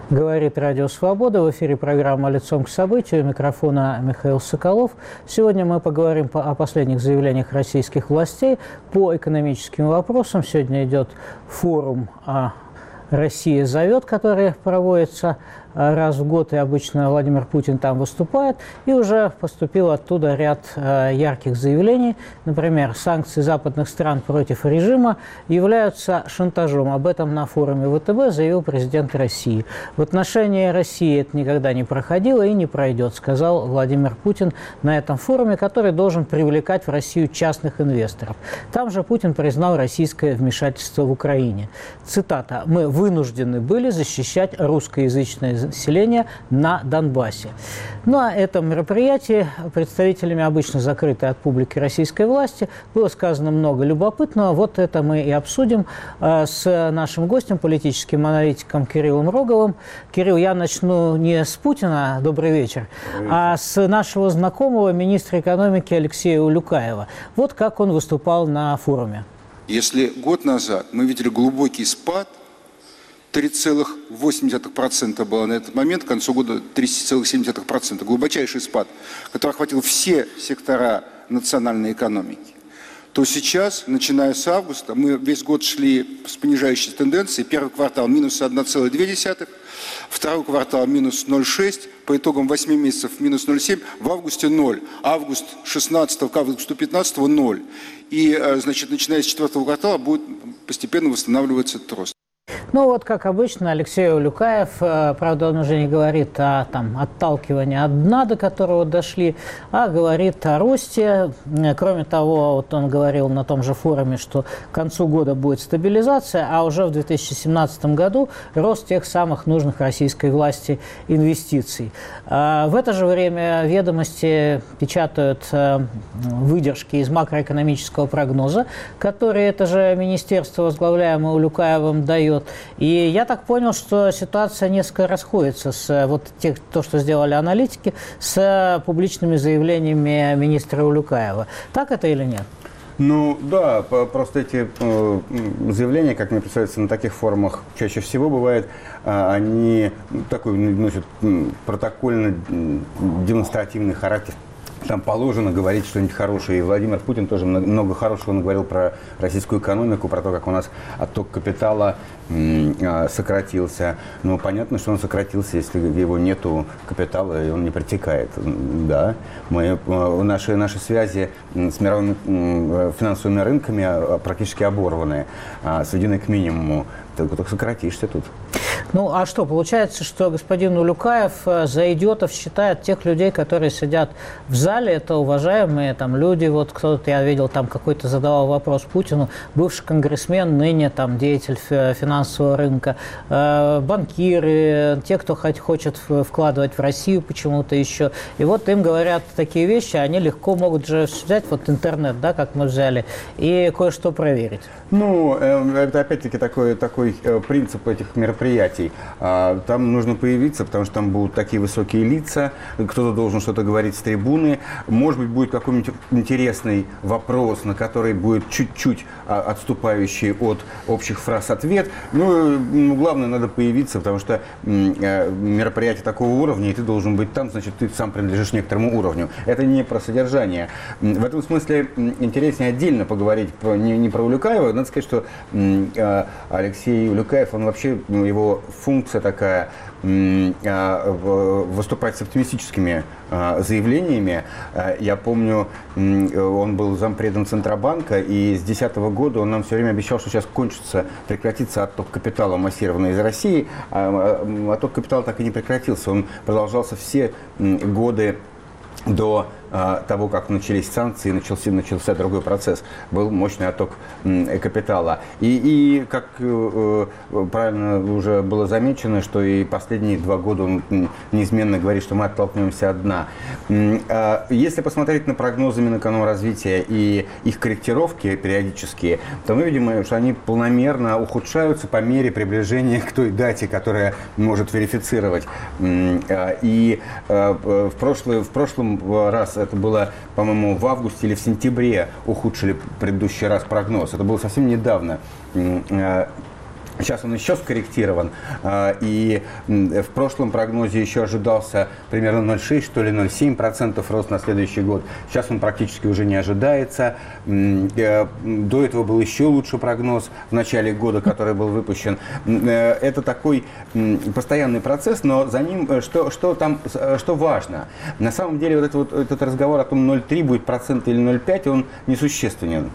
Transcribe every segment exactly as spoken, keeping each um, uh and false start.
Говорит Радио Свобода. В эфире программа «Лицом к событию». У микрофона Михаил Соколов. Сегодня мы поговорим о последних заявлениях российских властей по экономическим вопросам. Сегодня идет форум «Россия зовет», который проводится раз в год, и обычно Владимир Путин там выступает. И уже поступил оттуда ряд э, ярких заявлений. Например, санкции западных стран против режима являются шантажом. Об этом на форуме ВТБ заявил президент России. В отношении России это никогда не проходило и не пройдет, сказал Владимир Путин на этом форуме, который должен привлекать в Россию частных инвесторов. Там же Путин признал российское вмешательство в Украине. Цитата: «Мы вынуждены были защищать русскоязычное населения на Донбассе». На этом мероприятии представителями обычно закрытой от публики российской власти было сказано много любопытного. Вот это мы и обсудим с нашим гостем, политическим аналитиком Кириллом Роговым. Кирилл, я начну не с Путина, добрый вечер, добрый вечер. а с нашего знакомого министра экономики Алексея Улюкаева. Вот как он выступал на форуме. Если год назад мы видели глубокий спад, три целых восемь десятых процента было на этот момент, к концу года три целых семь десятых процента. Глубочайший спад, который охватил все сектора национальной экономики. То сейчас, начиная с августа, мы весь год шли с понижающей тенденцией. Первый квартал минус одна целая две десятых, второй квартал минус ноль целых шесть десятых, по итогам восьми месяцев минус ноль целых семь десятых, в августе ноль, август шестнадцатого к августу пятнадцатого ноль. И, значит, начиная с четвертого квартала будет постепенно восстанавливаться этот рост. Ну вот, как обычно, Алексей Улюкаев, правда, он уже не говорит о там, отталкивании от дна, до которого дошли, а говорит о росте. Кроме того, вот он говорил на том же форуме, что к концу года будет стабилизация, а уже в две тысячи семнадцатом году рост тех самых нужных российской власти инвестиций. В это же время «Ведомости» печатают выдержки из макроэкономического прогноза, который это же министерство, возглавляемое Улюкаевым, дает. И я так понял, что ситуация несколько расходится с вот тех, то, что сделали аналитики, с публичными заявлениями министра Улюкаева. Так это или нет? Ну да, просто эти э, заявления, как мне представляется, на таких форумах чаще всего бывает, э, они такой носят протокольно-демонстративный характер. Там положено говорить что-нибудь хорошее. И Владимир Путин тоже много хорошего наговорил про российскую экономику, про то, как у нас отток капитала э, сократился. Ну, понятно, что он сократился, если его нету капитала, и он не протекает. Да, мы, э, наши, наши связи с мировыми э, финансовыми рынками практически оборваны, э, сведены к минимуму. Ты только сократишься тут. Ну, а что, получается, что господин Улюкаев за идиотов считает тех людей, которые сидят в зале, это уважаемые там люди, вот кто-то, я видел, там какой-то задавал вопрос Путину, бывший конгрессмен, ныне там деятель финансового рынка, э, банкиры, те, кто хоть хочет вкладывать в Россию почему-то еще, и вот им говорят такие вещи, они легко могут же взять вот интернет, да, как мы взяли, и кое-что проверить. Ну, это опять-таки такой, такой принцип этих мероприятий. Там нужно появиться, потому что там будут такие высокие лица, кто-то должен что-то говорить с трибуны. Может быть, будет какой-нибудь интересный вопрос, на который будет чуть-чуть отступающий от общих фраз ответ. Ну, главное, надо появиться, потому что мероприятие такого уровня, и ты должен быть там, значит, ты сам принадлежишь некоторому уровню. Это не про содержание. В этом смысле интереснее отдельно поговорить про, не, не про Улюкаева. Надо сказать, что Алексей Улюкаев, он вообще, его функция такая, выступать с оптимистическими заявлениями. Я помню, он был зампредом Центробанка, и с две тысячи десятого года он нам все время обещал, что сейчас кончится, прекратится отток капитала массированный из России. А отток капитала так и не прекратился. Он продолжался все годы до а, того, как начались санкции, начался, начался другой процесс, был мощный отток м, капитала. И, и как э, правильно уже было замечено, что и последние два года он м, неизменно говорит, что мы оттолкнемся от дна. М, э, если посмотреть на прогнозы Минэкономразвития и их корректировки периодические, то мы видим, что они планомерно ухудшаются по мере приближения к той дате, которая может верифицировать. М, э, и э, в, прошлый, в прошлом раз это было, по-моему, в августе или в сентябре ухудшили предыдущий раз прогноз. Это было совсем недавно. Сейчас он еще скорректирован, и в прошлом прогнозе еще ожидался примерно ноль целых шесть десятых, что ли, ноль целых семь десятых процентов рост на следующий год. Сейчас он практически уже не ожидается. До этого был еще лучший прогноз в начале года, который был выпущен. Это такой постоянный процесс, но за ним что, что там, что важно. На самом деле вот этот, вот, этот разговор о том, ноль целых три будет процента или ноль целых пять, он несущественен.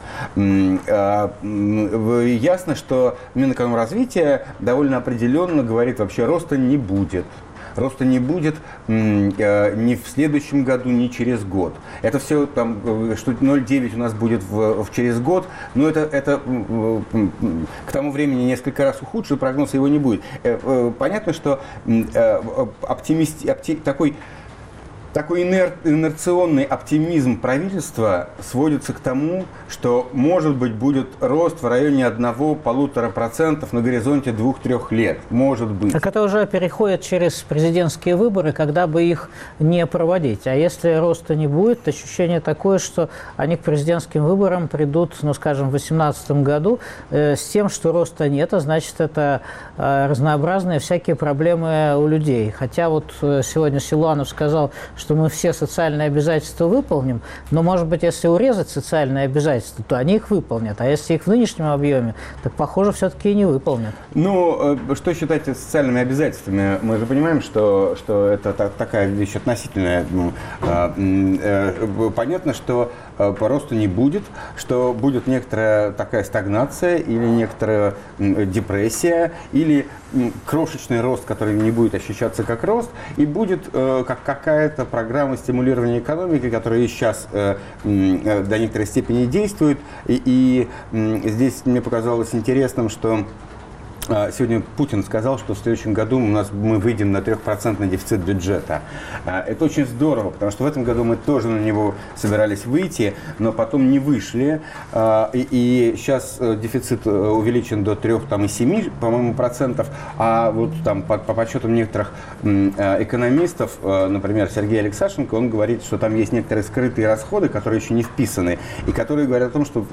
Ясно, что Минэкономразвития довольно определенно говорит, вообще роста не будет. Роста не будет ни в следующем году, ни через год. Это все, там, что ноль целых девять у нас будет в, в через год, но это, это к тому времени несколько раз ухудшит, прогноз его не будет. Понятно, что оптимист, опти, такой... Такой инер, инерционный оптимизм правительства сводится к тому, что, может быть, будет рост в районе одного-полутора процентов на горизонте двух-трех лет. Может быть. Так это уже переходит через президентские выборы, когда бы их не проводить. А если роста не будет, то ощущение такое, что они к президентским выборам придут, ну, скажем, в две тысячи восемнадцатом году э, с тем, что роста нет, а значит, это э, разнообразные всякие проблемы у людей. Хотя вот э, сегодня Силуанов сказал, что мы все социальные обязательства выполним, но, может быть, если урезать социальные обязательства, то они их выполнят, а если их в нынешнем объеме, так, похоже, все-таки и не выполнят. Ну, что считать социальными обязательствами? Мы же понимаем, что, что это та, такая вещь относительная. Ну, э, э, понятно, что по росту не будет, что будет некоторая такая стагнация или некоторая депрессия, или крошечный рост, который не будет ощущаться как рост, и будет э, как какая-то программа стимулирования экономики, которая сейчас э, э, до некоторой степени действует. И, и э, здесь мне показалось интересным, что сегодня Путин сказал, что в следующем году у нас мы выйдем на трехпроцентный дефицит бюджета. Это очень здорово, потому что в этом году мы тоже на него собирались выйти, но потом не вышли. И, и сейчас дефицит увеличен до трёх целых семи десятых, по-моему, процентов. А вот там по, по подсчетам некоторых экономистов, например, Сергей Алексашенко, он говорит, что там есть некоторые скрытые расходы, которые еще не вписаны, и которые говорят о том, что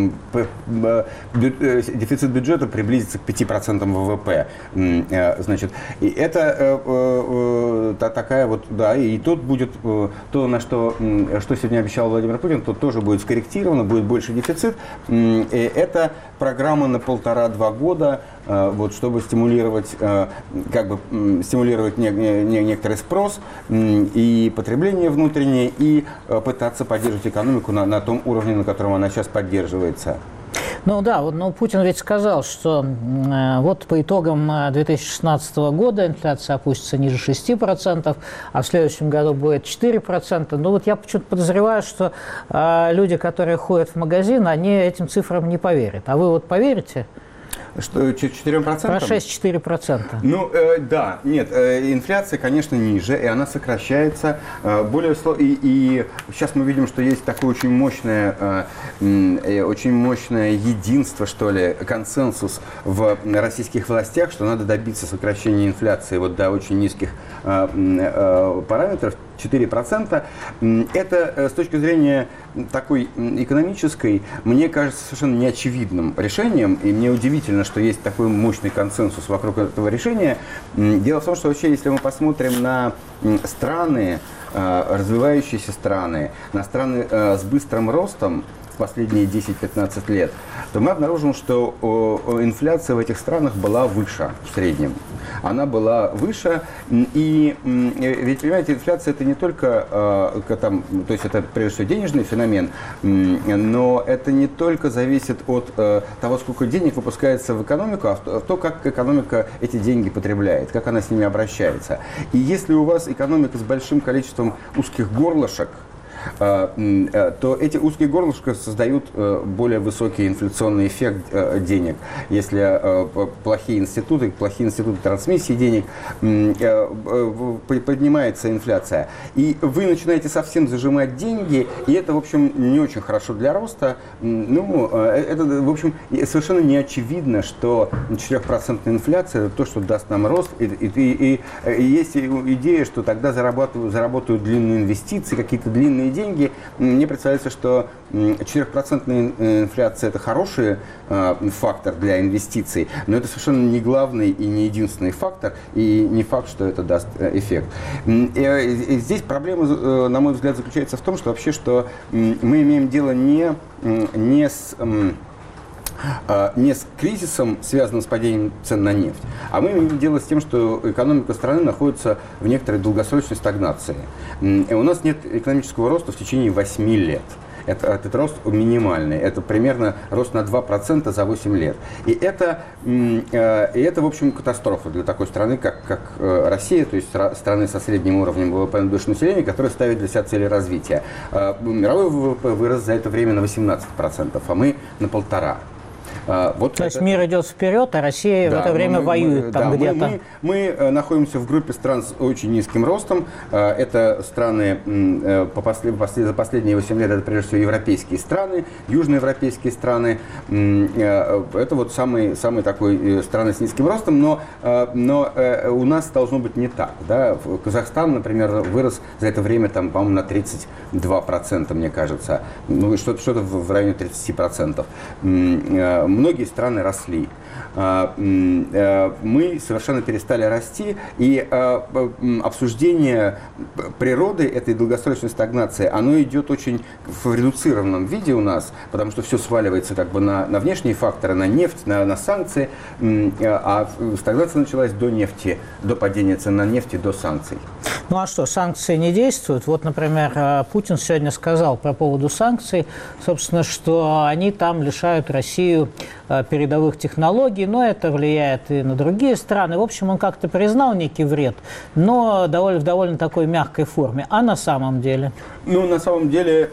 дефицит бюджета приблизится к пяти процентам ВВП, значит, и это э, э, та, такая вот, да, и тут будет э, то, на что, что сегодня обещал Владимир Путин, то тоже будет скорректировано, будет больше дефицит. И это программа на полтора-два года, э, вот, чтобы стимулировать, э, как бы стимулировать не, не, некоторый спрос э, и потребление внутреннее, и э, пытаться поддерживать экономику на, на том уровне, на котором она сейчас поддерживается. Ну да, вот, но Путин ведь сказал, что э, вот по итогам две тысячи шестнадцатого года инфляция опустится ниже шести процентов, а в следующем году будет четыре процента. Ну вот я почему-то подозреваю, что э, люди, которые ходят в магазин, они этим цифрам не поверят. А вы вот поверите? Что, четыре процента? Про шесть-четыре процента. Ну, э, да, нет, э, инфляция, конечно, ниже, и она сокращается. Э, более и, и сейчас мы видим, что есть такое очень мощное, э, очень мощное единство, что ли, консенсус в российских властях, что надо добиться сокращения инфляции вот до очень низких э, э, параметров. четыре процента. Это с точки зрения такой экономической, мне кажется, совершенно неочевидным решением, и мне удивительно, что есть такой мощный консенсус вокруг этого решения. Дело в том, что вообще, если мы посмотрим на страны, развивающиеся страны, на страны с быстрым ростом в последние десять-пятнадцать лет, то мы обнаружим, что инфляция в этих странах была выше в среднем. Она была выше, и ведь, понимаете, инфляция это не только, там, то есть это прежде всего денежный феномен, но это не только зависит от того, сколько денег выпускается в экономику, а то, как экономика эти деньги потребляет, как она с ними обращается. И если у вас экономика с большим количеством узких горлышек, то эти узкие горлышки создают более высокий инфляционный эффект денег. Если плохие институты, плохие институты трансмиссии денег, поднимается инфляция. И вы начинаете совсем зажимать деньги, и это, в общем, не очень хорошо для роста. Ну, это, в общем, совершенно не очевидно, что четырехпроцентная инфляция – это то, что даст нам рост. И, и, и, и есть идея, что тогда заработают, заработают длинные инвестиции, какие-то длинные деньги. деньги. Мне представляется, что четырехпроцентная инфляция – это хороший фактор для инвестиций, но это совершенно не главный и не единственный фактор, и не факт, что это даст эффект. И здесь проблема, на мой взгляд, заключается в том, что вообще, что мы имеем дело не, не с... не с кризисом, связанным с падением цен на нефть, а мы имеем дело с тем, что экономика страны находится в некоторой долгосрочной стагнации. И у нас нет экономического роста в течение восьми лет. Это, этот рост минимальный. Это примерно рост на два процента за восемь лет. И это, и это, в общем, катастрофа для такой страны, как, как Россия, то есть страны со средним уровнем ВВП на душу населения, которая ставит для себя цели развития. Мировой ВВП вырос за это время на восемнадцать процентов, а мы на полтора. Вот То это... есть мир идет вперед, а Россия да, в это время мы, воюет мы, там да, где-то. Мы, мы, мы находимся в группе стран с очень низким ростом. Это страны, по послед... за последние восемь лет, это прежде всего европейские страны, южноевропейские страны. Это вот самые, самые такой страны с низким ростом, но, но у нас должно быть не так. Да? Казахстан, например, вырос за это время, там, по-моему, на тридцать два процента, мне кажется. Ну, что-то, что-то в районе тридцати процентов. Многие страны росли. Мы совершенно перестали расти, и обсуждение природы этой долгосрочной стагнации, оно идет очень в редуцированном виде у нас, потому что все сваливается как бы на, на внешние факторы, на нефть, на, на санкции, а стагнация началась до нефти, до падения цен на нефть и до санкций. Ну а что, санкции не действуют? Вот, например, Путин сегодня сказал по поводу санкций, собственно, что они там лишают Россию передовых технологий, но это влияет и на другие страны. В общем, он как-то признал некий вред, но довольно, в довольно такой мягкой форме. А на самом деле? Ну, на самом деле,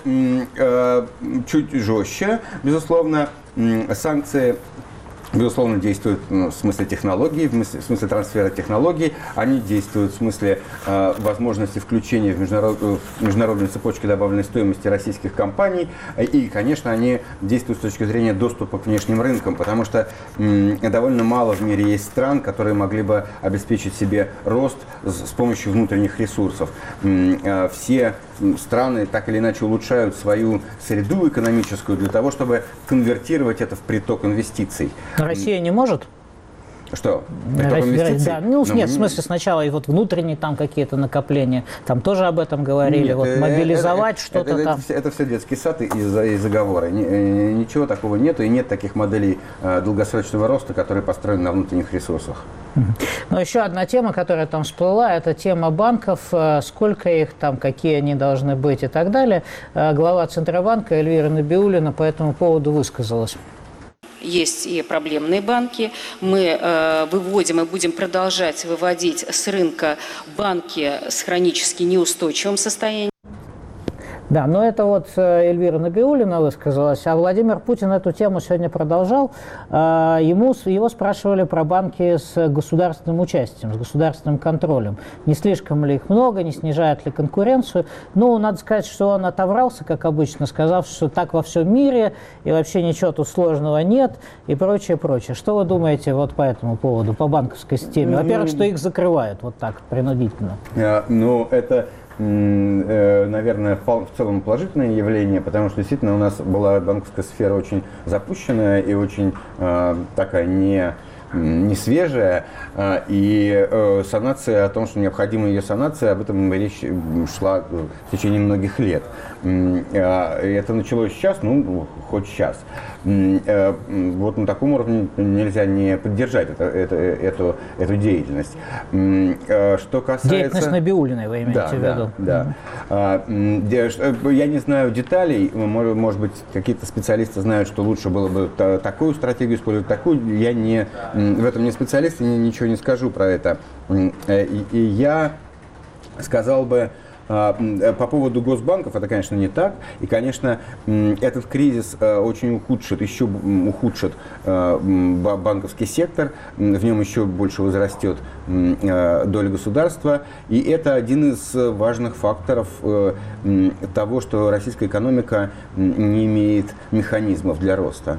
чуть жестче, безусловно, санкции... Безусловно, действуют ну, в смысле технологий, в смысле, в смысле трансфера технологий. Они действуют в смысле э, возможности включения в, международ, в международные цепочки добавленной стоимости российских компаний. И, конечно, они действуют с точки зрения доступа к внешним рынкам, потому что м, довольно мало в мире есть стран, которые могли бы обеспечить себе рост с, с помощью внутренних ресурсов. М, э, все страны так или иначе улучшают свою среду экономическую для того, чтобы конвертировать это в приток инвестиций. Россия не может? Что? Приток инвестиций? Да. Ну, ну, нет, в смысле, сначала и вот внутренние там какие-то накопления, там тоже об этом говорили, нет, вот мобилизовать это, что-то это, там. Это, это все детский сад и, и заговоры. Ничего такого нету, и нет таких моделей долгосрочного роста, которые построены на внутренних ресурсах. Но еще одна тема, которая там всплыла, это тема банков, сколько их там, какие они должны быть и так далее. Глава Центробанка Эльвира Набиуллина по этому поводу высказалась. Есть и проблемные банки. Мы э, выводим и будем продолжать выводить с рынка банки с хронически неустойчивым состоянием. Да, но это вот Эльвира Набиуллина высказалась, а Владимир Путин эту тему сегодня продолжал. Ему, его спрашивали про банки с государственным участием, с государственным контролем. Не слишком ли их много, не снижает ли конкуренцию. Ну, надо сказать, что он отобрался, как обычно, сказав, что так во всем мире, и вообще ничего тут сложного нет, и прочее, прочее. Что вы думаете вот по этому поводу, по банковской системе? Во-первых, что их закрывают вот так, принудительно. Ну, это... наверное, в целом положительное явление, потому что действительно у нас была банковская сфера очень запущенная и очень э, такая не, не свежая, э, и э, санация, о том, что необходима ее санация, об этом речь шла в течение многих лет. Э, это началось сейчас, ну, хоть сейчас. Э, вот на таком уровне нельзя не поддержать это, это, эту, эту деятельность. Э, что касается... Деятельность Набиуллиной, вы имеете да, в виду? Да, да. Mm-hmm. Я не знаю деталей, может быть, какие-то специалисты знают, что лучше было бы такую стратегию использовать, такую. Я не, в этом не специалист, и ничего не скажу про это. И, и я сказал бы, по поводу госбанков, это, конечно, не так. И, конечно, этот кризис очень ухудшит, еще ухудшит банковский сектор, в нем еще больше возрастет доля государства. И это один из важных факторов того, что российская экономика не имеет механизмов для роста.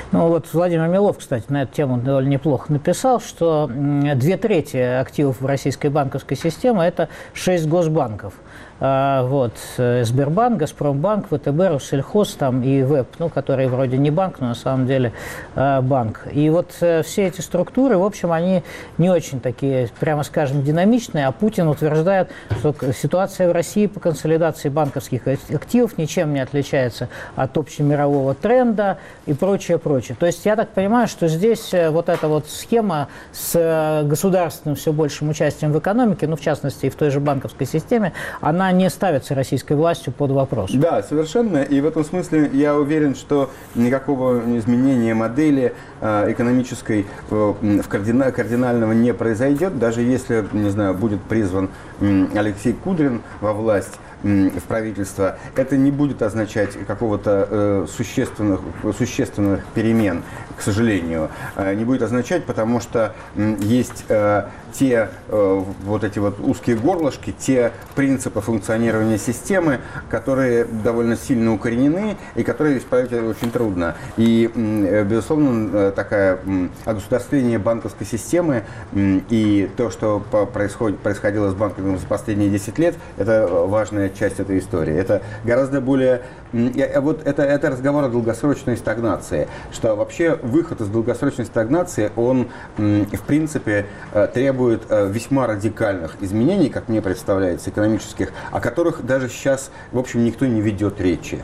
Ну вот Владимир Милов, кстати, на эту тему довольно неплохо написал, что две трети активов в российской банковской системе – это шесть госбанков. Вот, Сбербанк, Газпромбанк, ВТБ, Россельхоз там, и ВЭП, ну, который вроде не банк, но на самом деле банк. И вот все эти структуры, в общем, они не очень такие, прямо скажем, динамичные, а Путин утверждает, что ситуация в России по консолидации банковских активов ничем не отличается от общемирового тренда и прочее, прочее. То есть я так понимаю, что здесь вот эта вот схема с государственным все большим участием в экономике, ну, в частности, и в той же банковской системе, она не ставится российской властью под вопрос. Да, совершенно. И в этом смысле я уверен, что никакого изменения модели э, экономической э, в кардина, кардинального не произойдет, даже если, не знаю, будет призван э, Алексей Кудрин во власть, в правительство, это не будет означать какого-то э, существенных, существенных перемен, к сожалению. Э, не будет означать, потому что э, есть э, те э, вот эти вот узкие горлышки, те принципы функционирования системы, которые довольно сильно укоренены и которые исправить очень трудно. И, э, безусловно, такая э, огосударствление банковской системы э, и то, что происходит, происходило с банками за последние десять лет, это важная часть этой истории. Это гораздо более... Вот это, это разговор о долгосрочной стагнации, что вообще выход из долгосрочной стагнации, он, в принципе, требует весьма радикальных изменений, как мне представляется, экономических, о которых даже сейчас, в общем, никто не ведет речи.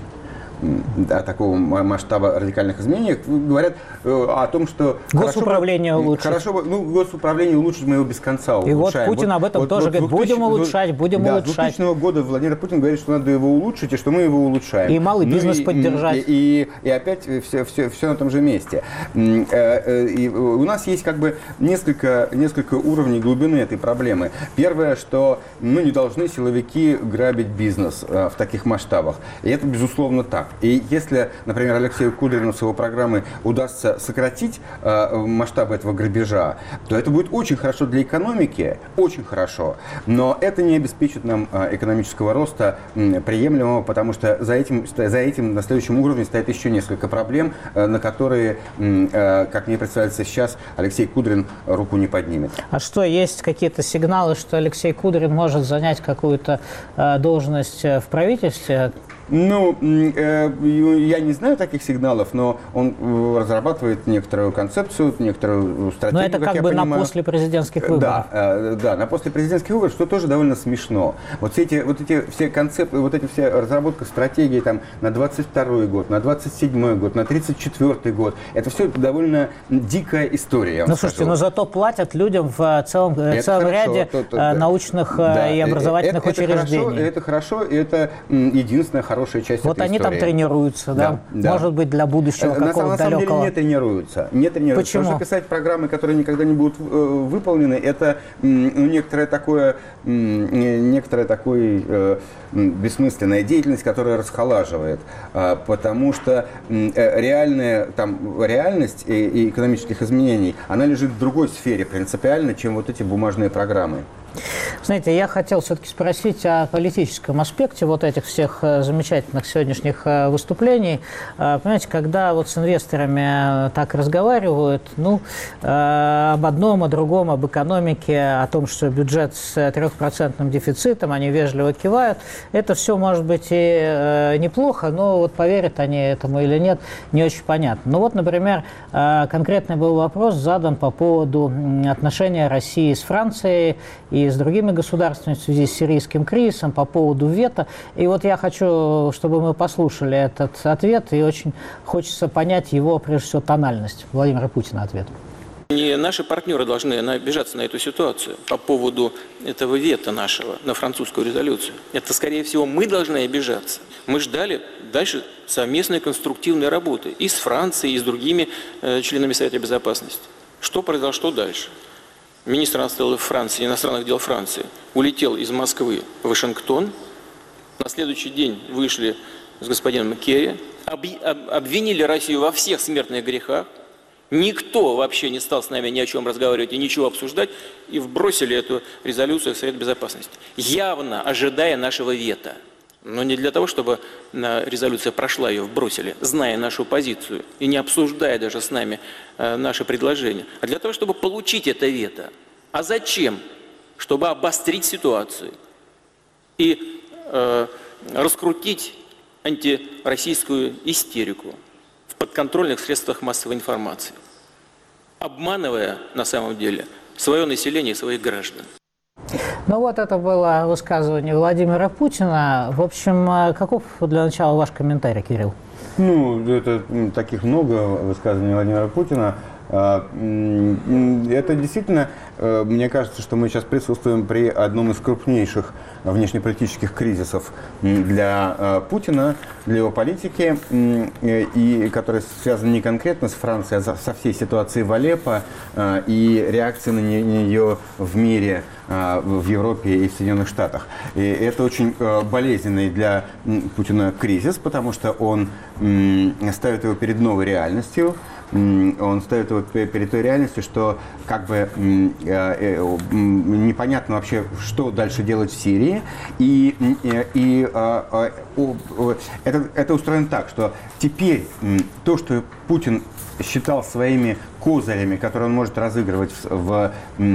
О такого масштаба радикальных изменений, говорят э, о том, что госуправление хорошо, улучшить. Хорошо, ну, госуправление улучшить, мы его без конца улучшаем. И вот Путин вот, об этом вот, тоже вот, говорит, будем улучшать, будем да, улучшать. С двухтысячного года Владимир Путин говорит, что надо его улучшить, и что мы его улучшаем. И малый бизнес ну, и, поддержать. И, и, и опять все, все, все на том же месте. И у нас есть как бы несколько, несколько уровней глубины этой проблемы. Первое, что ну, не должны силовики грабить бизнес в таких масштабах. И это безусловно так. И если, например, Алексею Кудрину с его программой удастся сократить э, масштабы этого грабежа, то это будет очень хорошо для экономики, очень хорошо. Но это не обеспечит нам э, экономического роста э, приемлемого, потому что за этим, за этим на следующем уровне стоит еще несколько проблем, э, на которые, э, как мне представляется сейчас, Алексей Кудрин руку не поднимет. А что, есть какие-то сигналы, что Алексей Кудрин может занять какую-то э, должность в правительстве? Ну, э, я не знаю таких сигналов, но он разрабатывает некоторую концепцию, некоторую стратегию. Но это как, как бы на после президентских выборов. Да, э, да, на после президентских выборов, что тоже довольно смешно. Вот все эти, вот эти все концепты, вот эти все разработка стратегии там на двадцать второй год, на двадцать седьмой год, на тридцать четвёртый год, это все довольно дикая история. Ну, слушайте, но зато платят людям в целом, целом ряде то, то, да. научных да. и образовательных это, учреждений. Это хорошо, это хорошо, и это единственная хорошая часть вот этой они истории. Там тренируются, да? Да, да? Может быть, для будущего на, какого-то на самом далекого... деле не тренируются. Не тренируются. Почему? Потому что писать программы, которые никогда не будут э, выполнены, это ну, некоторое такое, э, некоторая такой, э, бессмысленная деятельность, которая расхолаживает. Э, потому что э, реальная, там, реальность и, и экономических изменений, она лежит в другой сфере принципиально, чем вот эти бумажные программы. Знаете, я хотел все-таки спросить о политическом аспекте вот этих всех замечательных сегодняшних выступлений. Понимаете, когда вот с инвесторами так разговаривают, ну, об одном, о другом, об экономике, о том, что бюджет с трехпроцентным дефицитом, они вежливо кивают, это все может быть и неплохо, но вот поверят они этому или нет, не очень понятно. Ну вот, например, конкретный был вопрос задан по поводу отношения России с Францией и с другими государствами в связи с сирийским кризисом по поводу вето. И вот я хочу, чтобы мы послушали этот ответ, и очень хочется понять его, прежде всего, тональность. Владимира Путина ответ. Не наши партнеры должны обижаться на эту ситуацию по поводу этого вето нашего на французскую резолюцию. Это, скорее всего, мы должны обижаться. Мы ждали дальше совместной конструктивной работы и с Францией, и с другими э, членами Совета Безопасности. Что произошло дальше? Министр иностранных дел Франции, иностранных дел Франции улетел из Москвы в Вашингтон. На следующий день вышли с господином Керри, об, об, обвинили Россию во всех смертных грехах. Никто вообще не стал с нами ни о чем разговаривать и ничего обсуждать, и вбросили эту резолюцию в Совет Безопасности, явно ожидая нашего вето. Но не для того, чтобы резолюция прошла, ее вбросили, зная нашу позицию и не обсуждая даже с нами наши предложения, а для того, чтобы получить это вето. А зачем? Чтобы обострить ситуацию и э, раскрутить антироссийскую истерику в подконтрольных средствах массовой информации, обманывая на самом деле свое население и своих граждан. Ну вот это было высказывание Владимира Путина. В общем, каков для начала ваш комментарий, Кирилл? Ну, это таких много высказываний Владимира Путина. Это действительно, мне кажется, что мы сейчас присутствуем при одном из крупнейших внешнеполитических кризисов для Путина, для его политики, и который связан не конкретно с Францией, а со всей ситуацией в Алеппо и реакцией на нее в мире, в Европе и в Соединенных Штатах. И это очень болезненный для Путина кризис, потому что он ставит его перед новой реальностью. Он ставит его перед той реальностью, что как бы непонятно вообще, что дальше делать в Сирии. И, и, и это, это устроено так, что теперь то, что Путин считал своими козырями, которые он может разыгрывать в,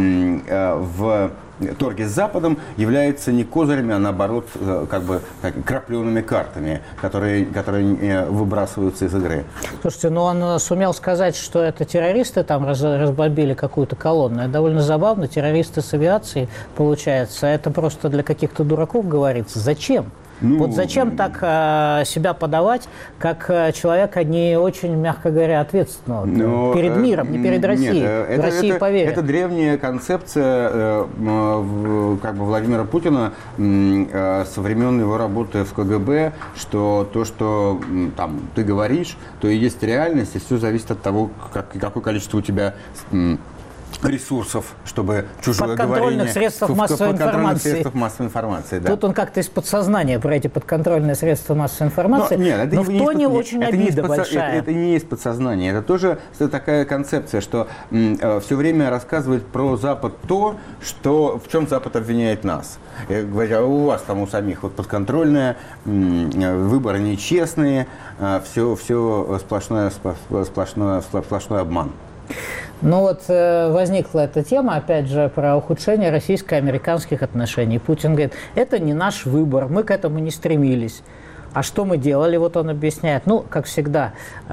в, в торге с Западом, является не козырями, а наоборот как бы так, крапленными картами, которые, которые выбрасываются из игры. Слушайте, ну он сумел сказать, что это террористы там раз, разбомбили какую-то колонну. Это довольно забавно. Террористы с авиацией, получается. Это просто для каких-то дураков говорится. Зачем? Ну, вот зачем так э, себя подавать, как э, человека не очень, мягко говоря, ответственного но, перед миром, не перед Россией. Нет, это, России это, поверят. Это древняя концепция э, э, как бы Владимира Путина э, со времен его работы в ка гэ бэ, что то, что э, там, ты говоришь, то и есть реальность, и все зависит от того, как, какое количество у тебя э, ресурсов, чтобы чужое подконтрольных говорение... средствах массовой информации. средствах массовой информации, да. Тут он как-то из подсознания про эти подконтрольные средства массовой информации, но, нет, это но не, в тоне не, очень это обида не большая. Это, это не есть подсознание, это тоже такая концепция, что э, все время рассказывать про Запад то, что, в чем Запад обвиняет нас. Говоря, у вас там у самих вот подконтрольное, э, выборы нечестные, э, все, все сплошное, сплошное, сплошной обман. Ну вот э, возникла эта тема, опять же, про ухудшение российско-американских отношений. Путин говорит, это не наш выбор, мы к этому не стремились. А что мы делали, вот он объясняет. Ну, как всегда,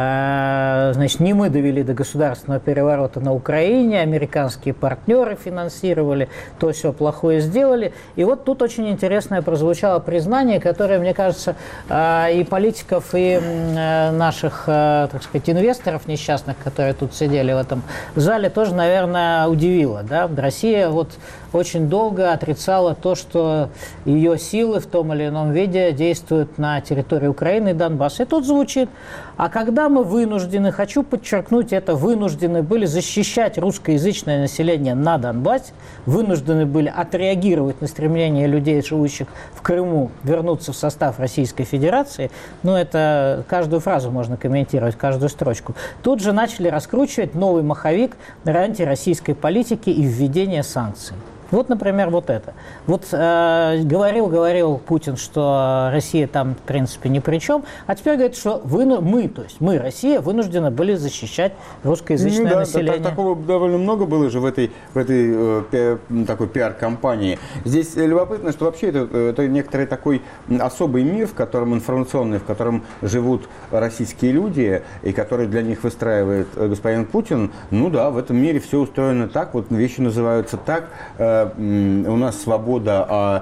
э, значит, не мы довели до государственного переворота на Украине, американские партнеры финансировали, то все плохое сделали. И вот тут очень интересное прозвучало признание, которое, мне кажется, э, и политиков, и э, наших, э, так сказать, инвесторов несчастных, которые тут сидели в этом зале, тоже, наверное, удивило. Да? Россия вот очень долго отрицала то, что ее силы в том или ином виде действуют на территории Украины и Донбасса. И тут звучит, а когда мы вынуждены, хочу подчеркнуть это, вынуждены были защищать русскоязычное население на Донбассе, вынуждены были отреагировать на стремление людей, живущих в Крыму, вернуться в состав Российской Федерации, ну это каждую фразу можно комментировать, каждую строчку. Тут же начали раскручивать новый маховик антироссийской политики и введения санкций. Вот, например, вот это. Вот э, говорил, говорил Путин, что Россия там, в принципе, ни при чем, а теперь говорит, что вы, мы, то есть мы, Россия, вынуждены были защищать русскоязычное ну, да, население. Так, такого довольно много было же в этой, в этой э, пи, такой пиар-компании. Здесь любопытно, что вообще это, это некоторый такой особый мир, в котором информационный, в котором живут российские люди, и который для них выстраивает господин Путин. Ну да, в этом мире все устроено так, вот вещи называются так. Э, у нас свобода, а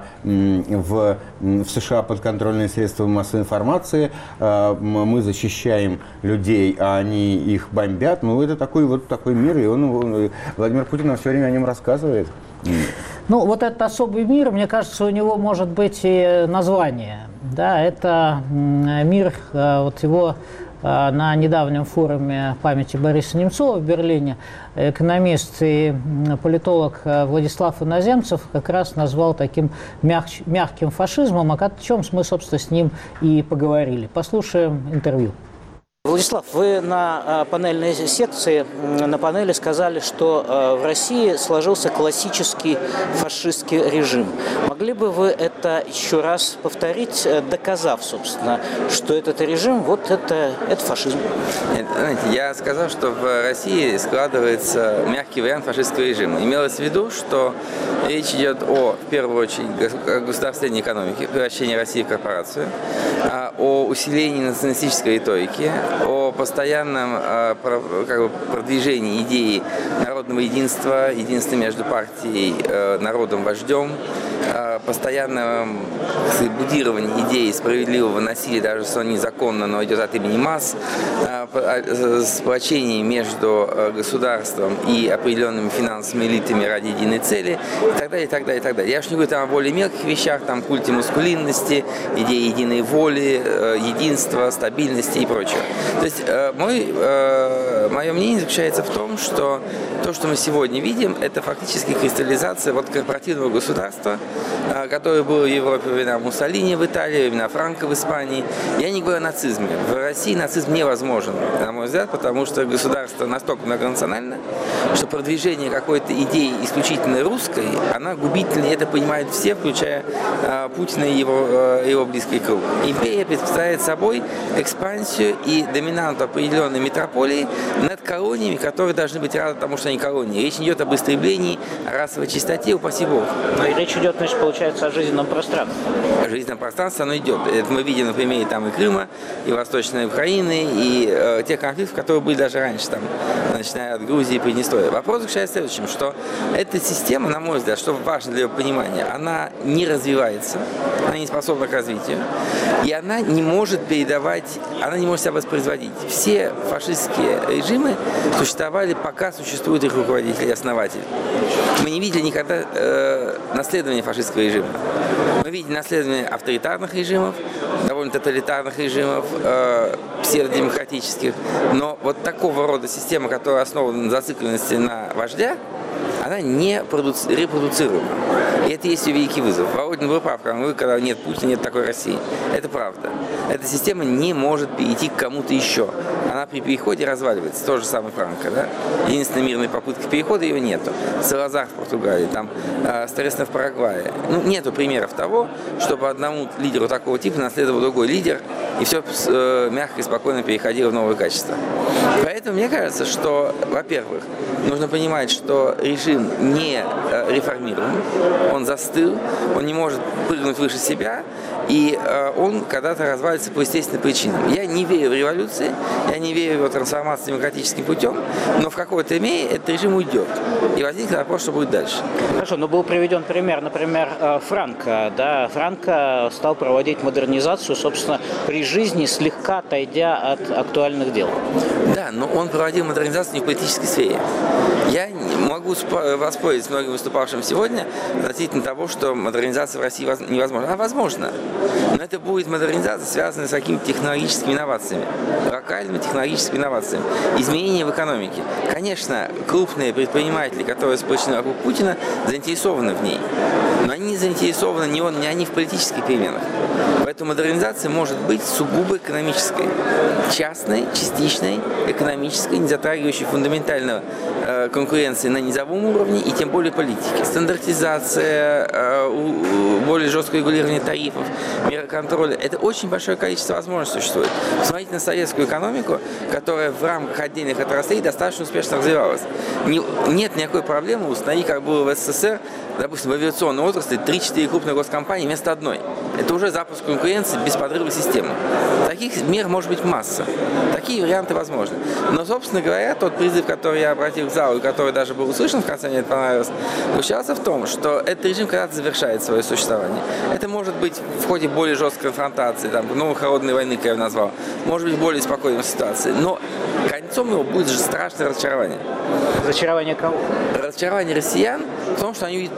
в, в США подконтрольные средства массовой информации, мы защищаем людей, а они их бомбят. Ну, это такой вот такой мир, и он, Владимир Путин нам все время о нем рассказывает. Ну, вот этот особый мир, мне кажется, у него может быть и название. Да, это мир, вот его на недавнем форуме памяти Бориса Немцова в Берлине экономист и политолог Владислав Иноземцев как раз назвал таким мяг- мягким фашизмом, о чем мы, собственно, с ним и поговорили. Послушаем интервью. Владислав, вы на панельной секции, на панели сказали, что в России сложился классический фашистский режим. Могли бы вы это еще раз повторить, доказав, собственно, что этот режим, вот это, это фашизм? Нет, знаете, я сказал, что в России складывается мягкий вариант фашистского режима. Имелось в виду, что речь идет о, в первую очередь, государственной экономике, превращении России в корпорацию, о усилении националистической риторики, о постоянном как бы, продвижении идеи народного единства, единства между партией, народом, вождем, постоянном будировании идеи справедливого насилия, даже если он незаконно, но идет от имени масс, сплочении между государством и определенными финансовыми элитами ради единой цели и так далее, и так далее, и так далее. Я уж не говорю там о более мелких вещах, там культе маскулинности, идеи единой воли, единства, стабильности и прочего. То есть мой, мое мнение заключается в том, что то, что мы сегодня видим, это фактически кристаллизация вот корпоративного государства, которое было в Европе во времена Муссолини в Италии, во времена Франко в Испании. Я не говорю о нацизме. В России нацизм невозможен, на мой взгляд, потому что государство настолько многонационально, что продвижение какой-то идеи исключительно русской, она губительна, и это понимают все, включая а, Путина и его, а, его близкий круг. Империя представляет собой экспансию и доминанту определенной метрополии над колониями, которые должны быть рады тому, что они колонии. Речь идет об истреблении, о расовой чистоте, упаси бог. Но и речь идет, значит, получается, о жизненном пространстве. О жизненном пространстве оно идет. Это мы видим на примере там и Крыма, и Восточной Украины, и э, тех конфликтов, которые были даже раньше, там, начиная от Грузии и Приднестровья. Вопрос заключается в следующем, что эта система, на мой взгляд, что важно для ее понимания, она не развивается, она не способна к развитию, и она не может передавать, она не может себя воспроизводить. Все фашистские режимы существовали, пока существуют их руководители и основатели. Мы не видели никогда э, наследования фашистского режима. Мы видели наследование авторитарных режимов, довольно тоталитарных режимов, э, псевдодемократических, но вот такого рода система, которая основана на зацикленности на вождя, она не продуци... репродуцируема. И это есть ее великий вызов. Володин был прав, когда нет Путина, нет такой России. Это правда. Эта система не может перейти к кому-то еще. Она при переходе разваливается. То же самое Франко. Да? Единственная мирная попытка перехода, ее нету. Салазар в Португалии, там, э, Стресна в Парагвае. Ну, нету примеров того, чтобы одному лидеру такого типа наследовал другой лидер, и все э, мягко и спокойно переходило в новое качество. Поэтому мне кажется, что, во-первых, нужно понимать, что режим не э, реформируем, он застыл, он не может прыгнуть выше себя, и э, он когда-то развалится по естественным причинам. Я не верю в революции, я не верю в его трансформацию демократическим путем, но в какой-то мере этот режим уйдет. И возникнет вопрос, что будет дальше. Хорошо, но был приведен пример, например, Франко. Да? Франко стал проводить модернизацию, собственно, при жизни, слегка отойдя от актуальных дел. Да, но он проводил модернизацию не в политической сфере. Я могу воспорить с многими выступавшими сегодня относительно того, что модернизация в России невозможна. Она возможна, но это будет модернизация, связанная с какими-то технологическими инновациями, локальными технологическими инновациями, изменения в экономике. Конечно, крупные предприниматели, которые сплочены вокруг Путина, заинтересованы в ней, но они не заинтересованы, не он, не они в политических переменах. Поэтому модернизация может быть сугубо экономической, частной, частичной, экономической, не затрагивающей фундаментально э, конкуренции на низовом уровне и тем более политики. Стандартизация, э, более жесткое регулирование тарифов, меры контроля. Это очень большое количество возможностей существует. Посмотрите на советскую экономику, которая в рамках отдельных отраслей достаточно успешно развивалась. Не, нет никакой проблемы установить, как было в СССР, допустим, в авиационной отрасли три-четыре крупные госкомпании вместо одной. Это уже запуск конкуренции без подрыва системы. Таких мер может быть масса. Такие варианты возможны. Но, собственно говоря, тот призыв, который я обратил к залу, и который даже был услышан, в конце мне это понравилось, заключался в том, что этот режим когда-то завершает свое существование. Это может быть в ходе более жесткой конфронтации, там, новой холодной войны, как я ее назвал, может быть в более спокойной ситуации. Но концом его будет же страшное разочарование. Разочарование кого? Разочарование россиян в том, что они видят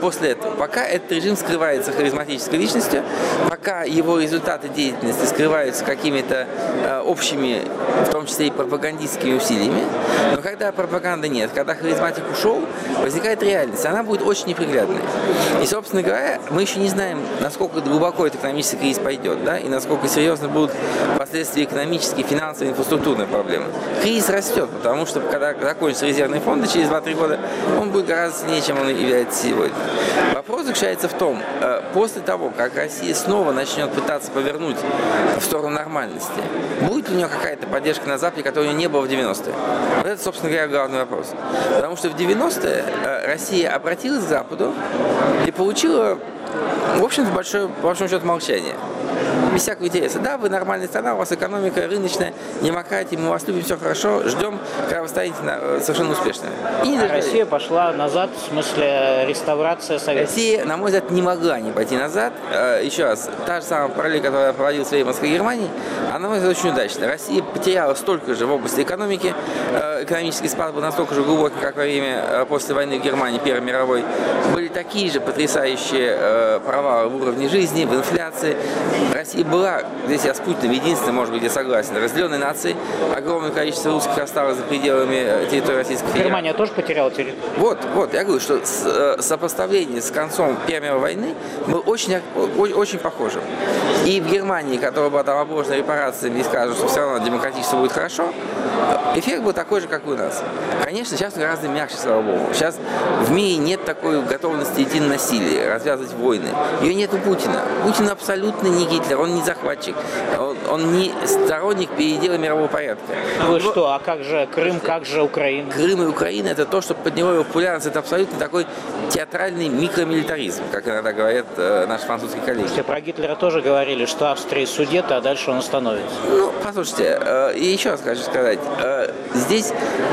после этого. Пока этот режим скрывается харизматической личностью, пока его результаты деятельности скрываются какими-то э, общими, в том числе и пропагандистскими усилиями, но когда пропаганды нет, когда харизматик ушел, возникает реальность. Она будет очень неприглядной. И, собственно говоря, мы еще не знаем, насколько глубоко этот экономический кризис пойдет, да, и насколько серьезно будут последствия экономические, финансовые, инфраструктурные проблемы. Кризис растет, потому что когда закончатся резервные фонды через два-три года, он будет гораздо сильнее, чем он является сегодня. Вопрос заключается в том, после того, как Россия снова начнет пытаться повернуть в сторону нормальности, будет ли у нее какая-то поддержка на Западе, которой у нее не было в девяностые? Вот это, собственно говоря, главный вопрос. Потому что в девяностые Россия обратилась к Западу и получила, в общем-то, большое, по большому счету, молчание. Без всякого интереса. Да, вы нормальная страна, у вас экономика рыночная, демократия, мы вас любим, все хорошо, ждем, когда вы станете совершенно успешными. И а Россия пошла назад, в смысле реставрация Советского. Россия, на мой взгляд, не могла не пойти назад. Еще раз, та же самая параллель, которую я проводил в своей Москве и Германии, она, на мой взгляд, очень удачная. Россия потеряла столько же в области экономики, экономический спад был настолько же глубокий, как во время после войны в Германии, Первой мировой. Были такие же потрясающие провалы в уровне жизни, в инфляции. Россия была, здесь я с Путиным единственный, может быть, я согласен, разделенной нацией, огромное количество русских осталось за пределами территории Российской Федерации. Германия тоже потеряла территорию? Вот, вот, я говорю, что с, сопоставление с концом Первой мировой войны было очень, очень похоже. И в Германии, которая была там обложена репарациями и скажут, что все равно демократически будет хорошо, эффект был такой же, как и у нас. Конечно, сейчас он гораздо мягче, слава богу. Сейчас в мире нет такой готовности идти на насилие, развязывать войны. Ее нет у Путина. Путин абсолютно не Гитлер, он не захватчик, он, он не сторонник передела мирового порядка. Вы что, а как же Крым, как же Украина? Крым и Украина — это то, что подняло его популярность, это абсолютно такой театральный микромилитаризм, как иногда говорят э, наши французские коллеги. Все про Гитлера тоже говорили, что Австрия судет, а дальше он остановится. Ну, послушайте, э, и еще раз хочу сказать, э, здесь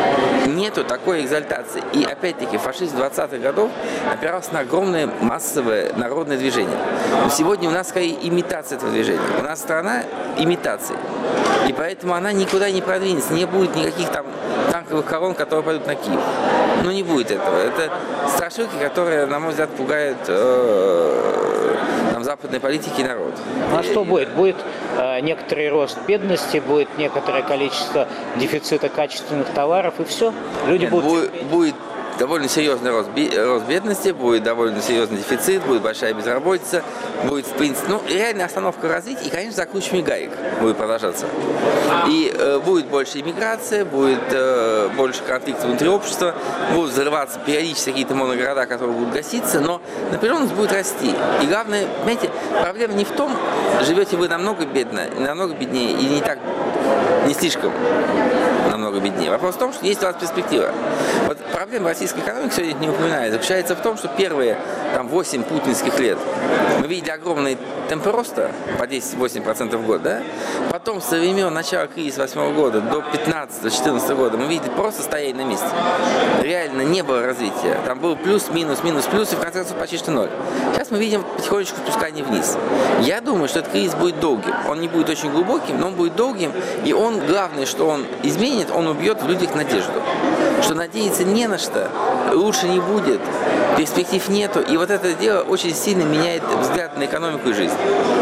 нету такой экзальтации. И опять-таки фашизм двадцатых годов опирался на огромное массовое народное движение. Но сегодня у нас скорее имитация этого движения. У нас страна имитации. И поэтому она никуда не продвинется. Не будет никаких там танковых колонн, которые пойдут на Киев. Ну, не будет этого. Это страшилки, которые, на мой взгляд, пугают э, там, западной политики и народ. А и, что будет? Будет э, некоторый рост бедности, будет некоторое количество дефицита качественных товаров, и все? Люди Нет, будут... Будет, будет довольно серьезный рост, рост бедности, будет довольно серьезный дефицит, будет большая безработица, будет, в принципе, ну, реальная остановка развития и, конечно, закручивание гаек будет продолжаться. И э, будет больше иммиграция, будет э, больше конфликтов внутри общества, будут взрываться периодически какие-то моногорода, которые будут гаситься, но напряженность будет расти. И главное, понимаете, проблема не в том, живете вы намного бедно, намного беднее и не так, не слишком намного беднее. Вопрос в том, что есть у вас перспектива. Вот проблема российской экономики сегодня не упоминает. Заключается в том, что первые там, восемь путинских лет мы видели огромные темпы роста по десять-восемь процентов в год, да? Потом со времен начала кризиса восьмого года до пятнадцатого-четырнадцатого года мы видели просто стояние на месте. Реально не было развития. Там был плюс, минус, минус, плюс, и в конце концов почти что ноль. Сейчас мы видим потихонечку спускание вниз. Я думаю, что этот кризис будет долгим. Он не будет очень глубоким, но он будет долгим, и он, главное, что он изменит, он убьет в людях надежду. Что надеяться не на что, лучше не будет, перспектив нету. И вот это дело очень сильно меняет взгляд на экономику и жизнь.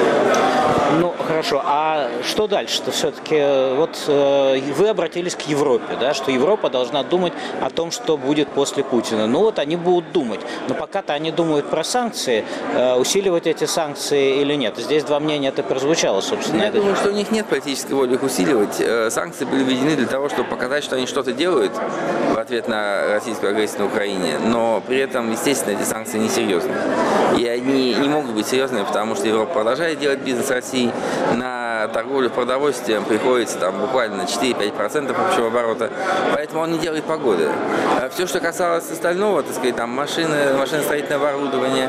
Ну, хорошо. А что дальше-то все-таки? Вот э, вы обратились к Европе, да, что Европа должна думать о том, что будет после Путина. Ну вот они будут думать. Но пока-то они думают про санкции, э, усиливать эти санкции или нет. Здесь два мнения это прозвучало, собственно. Я думаю, что у них нет политической воли их усиливать. Санкции были введены для того, чтобы показать, что они что-то делают в ответ на российскую агрессию на Украине. Но при этом, естественно, эти санкции несерьезны. И они не могут быть серьезными, потому что Европа продолжает делать бизнес с Россией. На торговлю продовольствием приходится там буквально четыре-пять процентов общего оборота, поэтому он не делает погоды. Все, что касалось остального, так сказать, там машины, машиностроительное оборудование,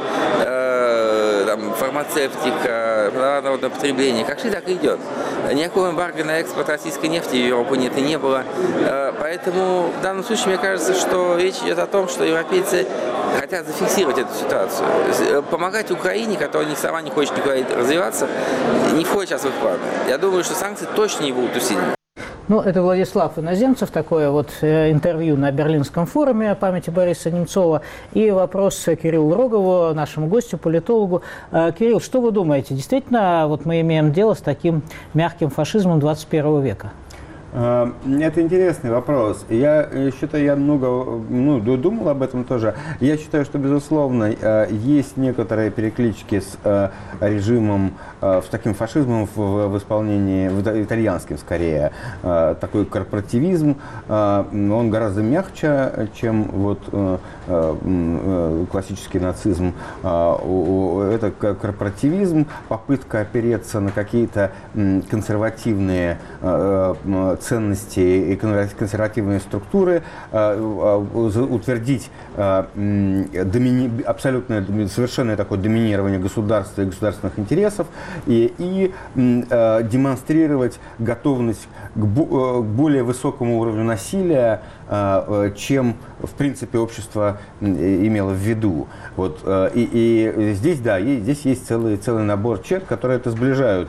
э, там, фармацевтика, народное потребление, как шли, так и идет. Никакого эмбарго на экспорт российской нефти в Европу нет и не было. Э, поэтому в данном случае мне кажется, что речь идет о том, что европейцы хотят зафиксировать эту ситуацию. Помогать Украине, которая ни сама не хочет никуда развиваться, не входит сейчас в их планы. Я думаю, что санкции точно не будут усилены. Ну, это Владислав Иноземцев, такое вот интервью на Берлинском форуме памяти Бориса Немцова. И вопрос Кириллу Рогову, нашему гостю, политологу. Кирилл, что вы думаете? Действительно, вот мы имеем дело с таким мягким фашизмом двадцать первого века? Это интересный вопрос. Я считаю, я много ну, думал об этом тоже. Я считаю, что, безусловно, есть некоторые переклички с режимом, с таким фашизмом в, в исполнении, в итальянским скорее. Такой корпоративизм, он гораздо мягче, чем вот классический нацизм. Это корпоративизм, попытка опереться на какие-то консервативные ценности и консервативные структуры, утвердить абсолютное, совершенное такое доминирование государства и государственных интересов и, и демонстрировать готовность к более высокому уровню насилия, чем, в принципе, общество имело в виду. Вот. И, и здесь, да, есть, здесь есть целый, целый набор черт, которые это сближают.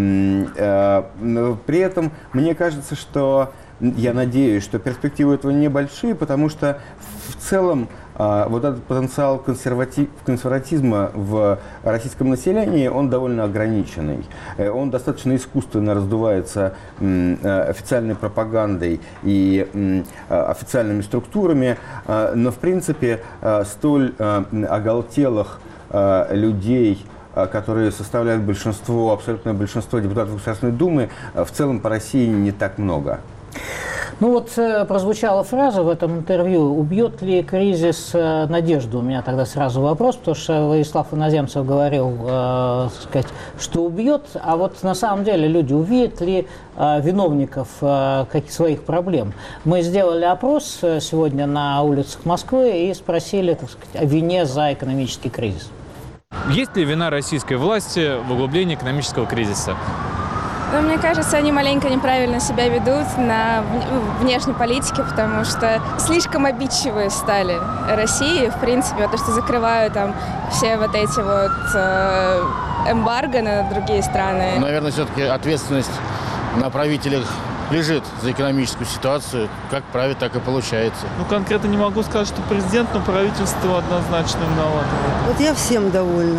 При этом, мне кажется, что, я надеюсь, что перспективы этого небольшие, потому что в целом вот этот потенциал консерватив, консерватизма в российском населении, он довольно ограниченный. Он достаточно искусственно раздувается официальной пропагандой и официальными структурами, но в принципе столь оголтелых людей, которые составляют большинство, абсолютное большинство депутатов Государственной Думы, в целом по России не так много. Ну вот прозвучала фраза в этом интервью: убьет ли кризис надежду? У меня тогда сразу вопрос, потому что Владислав Иноземцев говорил, э, сказать, что убьет, а вот на самом деле люди увидят ли э, виновников э, каких своих проблем? Мы сделали опрос сегодня на улицах Москвы и спросили, так сказать, о вине за экономический кризис. Есть ли вина российской власти в углублении экономического кризиса? Но мне кажется, они маленько неправильно себя ведут на внешней политике, потому что слишком обидчивые стали России, в принципе, то, что закрывают там все вот эти вот э, эмбарго на другие страны. Наверное, все-таки ответственность на правителях лежит за экономическую ситуацию. Как правит, так и получается. Ну, конкретно не могу сказать, что президент, но правительство однозначно виновато. Вот я всем довольна.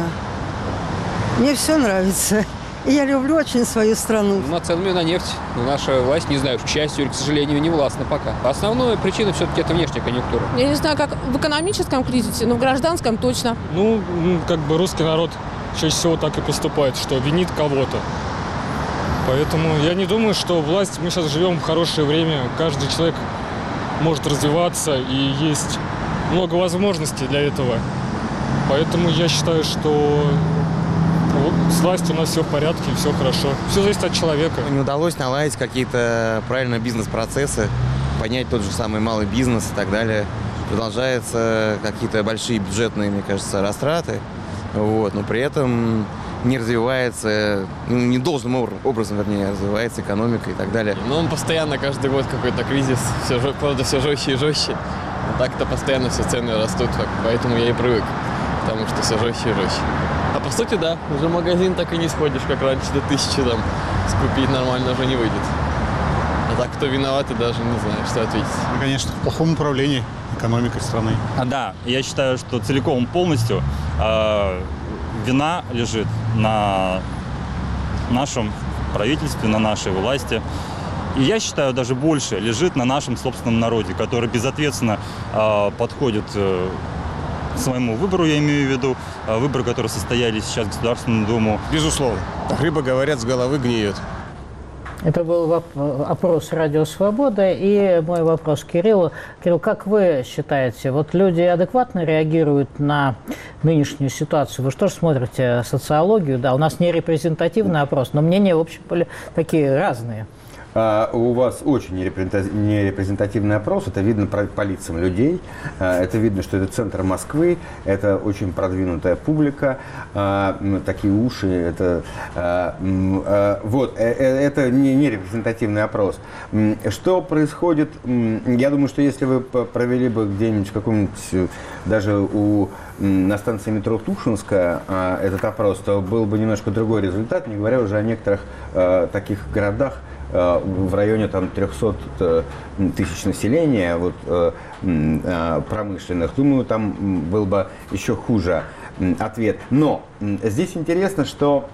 Мне все нравится. И я люблю очень свою страну. На ценами на нефть наша власть, не знаю, к счастью или к сожалению, не властна пока. Основная причина все-таки это внешняя конъюнктура. Я не знаю, как в экономическом кризисе, но в гражданском точно. Ну, как бы русский народ чаще всего так и поступает, что винит кого-то. Поэтому я не думаю, что власть, мы сейчас живем в хорошее время, каждый человек может развиваться и есть много возможностей для этого. Поэтому я считаю, что с властью у нас все в порядке, все хорошо. Все зависит от человека. Не удалось наладить какие-то правильные бизнес-процессы, поднять тот же самый малый бизнес и так далее. Продолжаются какие-то большие бюджетные, мне кажется, растраты. Вот, но при этом не развивается, ну, не должным образом, вернее, развивается экономика и так далее. Ну, он постоянно, каждый год какой-то кризис, все, правда, все жестче и жестче. Так-то постоянно все цены растут, поэтому я и привык, потому что все жестче и жестче. А по сути, да, уже в магазин так и не сходишь, как раньше, до тысячи там скупить нормально уже не выйдет. А так, кто виноват, и даже не знаю, что ответить. Ну, конечно, в плохом управлении экономикой страны. А, да, я считаю, что целиком полностью э, вина лежит на нашем правительстве, на нашей власти. И я считаю, даже больше лежит на нашем собственном народе, который безответственно э, подходит э, к своему выбору, я имею в виду, э, выборы, которые состоялись сейчас в Государственную Думу. Безусловно. Рыба, говорят, с головы гниет. Это был опрос «Радио Свобода». И мой вопрос к Кириллу. Кирилл, как вы считаете, вот люди адекватно реагируют на нынешнюю ситуацию? Вы что же смотрите социологию? Да, у нас не репрезентативный опрос, но мнения, в общем, были такие разные. Uh, у вас очень нерепрезентативный опрос, это видно по лицам людей, uh, это видно, что это центр Москвы, это очень продвинутая публика, uh, такие уши, это, uh, uh, вот, это не, не репрезентативный опрос. Что происходит, я думаю, что если вы провели бы где-нибудь в каком-нибудь, даже у, на станции метро Тушинская uh, этот опрос, то был бы немножко другой результат, не говоря уже о некоторых uh, таких городах, в районе там, трехсот тысяч населения вот, промышленных, думаю, там был бы еще хуже ответ. Но здесь интересно, что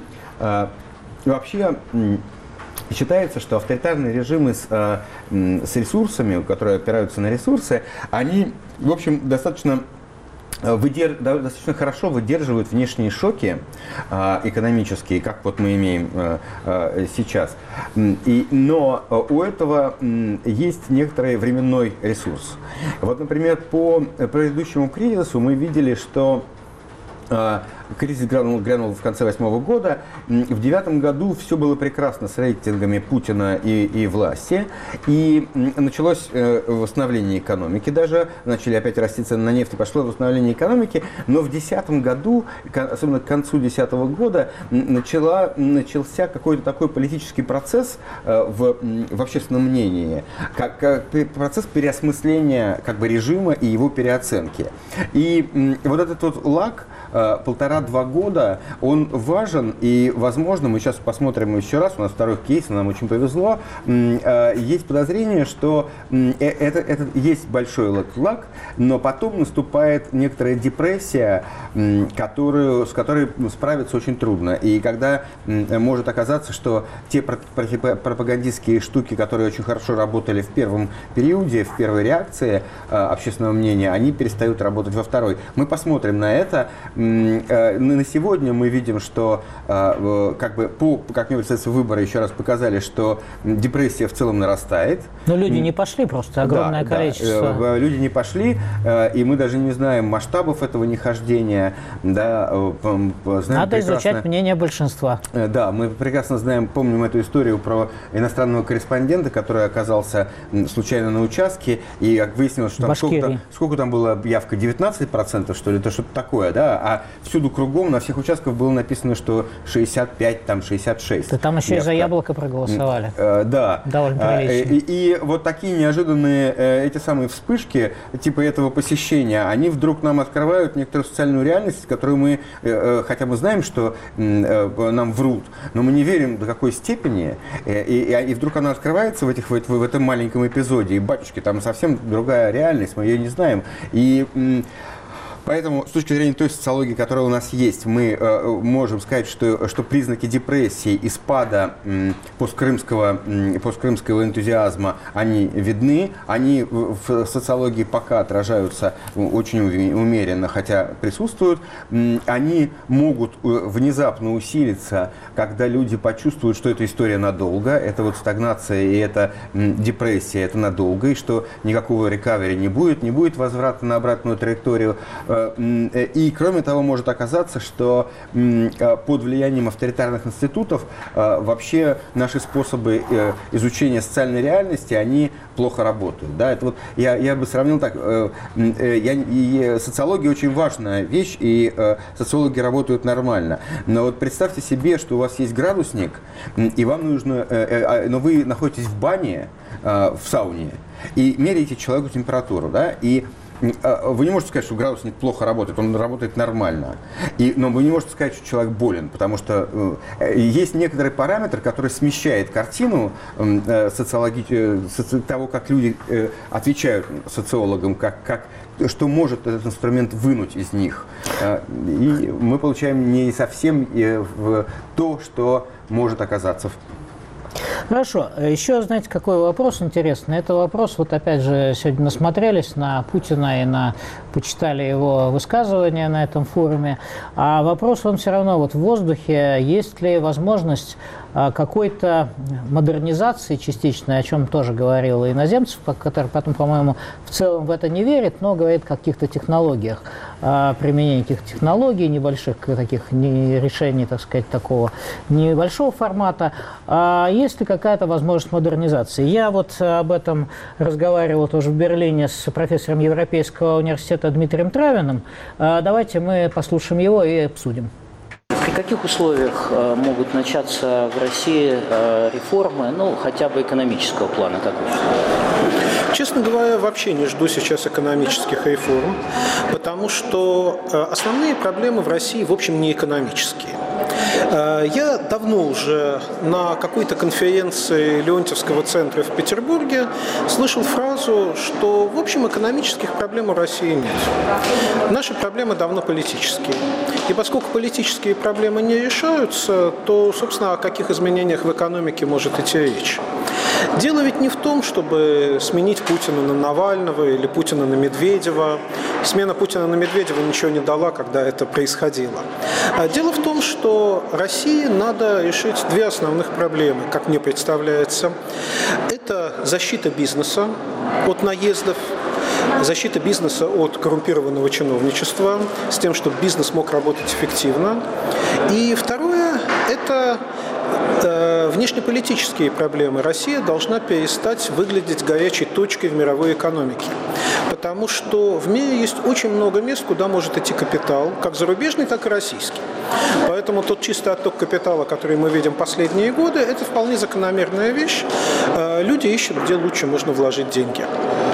вообще считается, что авторитарные режимы с, с ресурсами, которые опираются на ресурсы, они, в общем, достаточно Выдерж... достаточно хорошо выдерживают внешние шоки э, экономические, как вот мы имеем э, э, сейчас. И, но у этого э, есть некоторый временной ресурс. Вот, например, по предыдущему кризису мы видели, что э, кризис грянул, грянул в конце восьмого года. В девятом году все было прекрасно с рейтингами Путина и, и власти. И началось э, восстановление экономики даже. Начали опять расти цены на нефть, и пошло восстановление экономики. Но в десятом году, особенно к концу десятого года, начала, начался какой-то такой политический процесс э, в, в общественном мнении. Как, как процесс переосмысления как бы, режима и его переоценки. И э, вот этот вот лаг, полтора-два года, он важен, и, возможно, мы сейчас посмотрим еще раз, у нас второй кейс, нам очень повезло, есть подозрение, что это, это есть большой лаг, но потом наступает некоторая депрессия, которую, с которой справиться очень трудно. И когда может оказаться, что те пропагандистские штуки, которые очень хорошо работали в первом периоде, в первой реакции общественного мнения, они перестают работать во второй. Мы посмотрим на это. На сегодня мы видим, что как бы по, как мне кажется, выборы еще раз показали, что депрессия в целом нарастает. Но люди не пошли, просто огромное да, количество. Да, люди не пошли, и мы даже не знаем масштабов этого нехождения. Да, знаем Надо изучать мнение большинства. Да, мы прекрасно знаем, помним эту историю про иностранного корреспондента, который оказался случайно на участке, и как выяснилось, что там сколько, сколько там была явка, девятнадцать процентов, что ли, это что-то такое, да, а всюду кругом, на всех участках было написано, что шестьдесят пять, там шестьдесят шесть. Да там еще явка. И за яблоко проголосовали. Э, да. Довольно прилично. И, и вот такие неожиданные, э, эти самые вспышки, типа этого посещения, они вдруг нам открывают некоторую социальную реальность, которую мы, э, хотя мы знаем, что э, нам врут, но мы не верим до какой степени, э, и, и вдруг она открывается в, этих, в, в этом маленьком эпизоде, и, батюшки, там совсем другая реальность, мы ее не знаем. И э, Поэтому, с точки зрения той социологии, которая у нас есть, мы э, можем сказать, что, что признаки депрессии и спада м, посткрымского, м, посткрымского энтузиазма, они видны. Они в, в социологии пока отражаются очень умеренно, хотя присутствуют. М, они могут внезапно усилиться, когда люди почувствуют, что эта история надолго, это вот стагнация и это м, депрессия, это надолго, и что никакого рекавери не будет, не будет возврата на обратную траекторию. И, кроме того, может оказаться, что под влиянием авторитарных институтов вообще наши способы изучения социальной реальности, они плохо работают. Да? Это вот, я, я бы сравнил так. Я, и социология очень важная вещь, и социологи работают нормально. Но вот представьте себе, что у вас есть градусник, и вам нужно, но вы находитесь в бане, в сауне, и меряете человеку температуру, да, и вы не можете сказать, что градусник плохо работает, он работает нормально. И, но вы не можете сказать, что человек болен, потому что э, есть некоторый параметр, который смещает картину э, социологи... соци... того, как люди э, отвечают социологам, как, как, что может этот инструмент вынуть из них. Э, и мы получаем не совсем э, в то, что может оказаться в Хорошо. Еще, знаете, какой вопрос интересный? Это вопрос, вот опять же, сегодня насмотрелись на Путина и на, почитали его высказывания на этом форуме. А вопрос, он все равно вот в воздухе. Есть ли возможность какой-то модернизации частичной, о чем тоже говорил иноземцев, который потом, по-моему, в целом в это не верит, но говорит о каких-то технологиях, о применении каких-то технологий, небольших таких не решений, так сказать, такого небольшого формата. А есть ли какая-то возможность модернизации? Я вот об этом разговаривал тоже в Берлине с профессором Европейского университета Дмитрием Травиным. Давайте мы послушаем его и обсудим. При каких условиях э, могут начаться в России э, реформы, ну, хотя бы экономического плана, как вы считаете? Честно говоря, вообще не жду сейчас экономических реформ, потому что э, основные проблемы в России, в общем, не экономические. Я давно уже на какой-то конференции Леонтьевского центра в Петербурге слышал фразу, что, в общем, экономических проблем у России нет. Наши проблемы давно политические. И поскольку политические проблемы не решаются, то, собственно, о каких изменениях в экономике может идти речь? Дело ведь не в том, чтобы сменить Путина на Навального или Путина на Медведева. Смена Путина на Медведева ничего не дала, когда это происходило. Дело в том, что России надо решить две основных проблемы, как мне представляется. Это защита бизнеса от наездов, защита бизнеса от коррумпированного чиновничества, с тем, чтобы бизнес мог работать эффективно. И второе – это внешнеполитические проблемы. Россия должна перестать выглядеть горячей точкой в мировой экономике. Потому что в мире есть очень много мест, куда может идти капитал, как зарубежный, так и российский. Поэтому тот чистый отток капитала, который мы видим последние годы, это вполне закономерная вещь. Люди ищут, где лучше можно вложить деньги.